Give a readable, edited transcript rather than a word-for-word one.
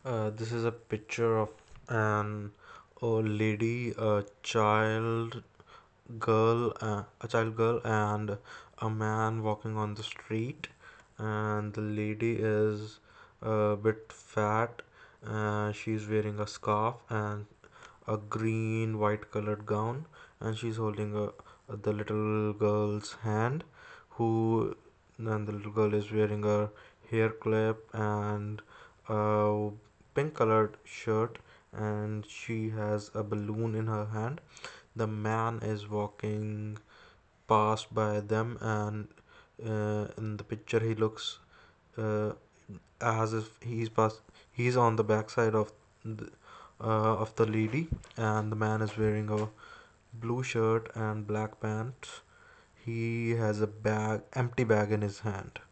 This is a picture of an old lady, a child girl, and a man walking on the street. And the lady is a bit fat. She's wearing a scarf and a green white colored gown, and she's holding the little girl's hand, who and the little girl is wearing a hair clip and a pink colored shirt, and she has a balloon in her hand. The man is walking past by them, and in the picture he looks uh, as if he's on the backside of the lady, and the man is wearing a blue shirt and black pants. He has a empty bag in his hand.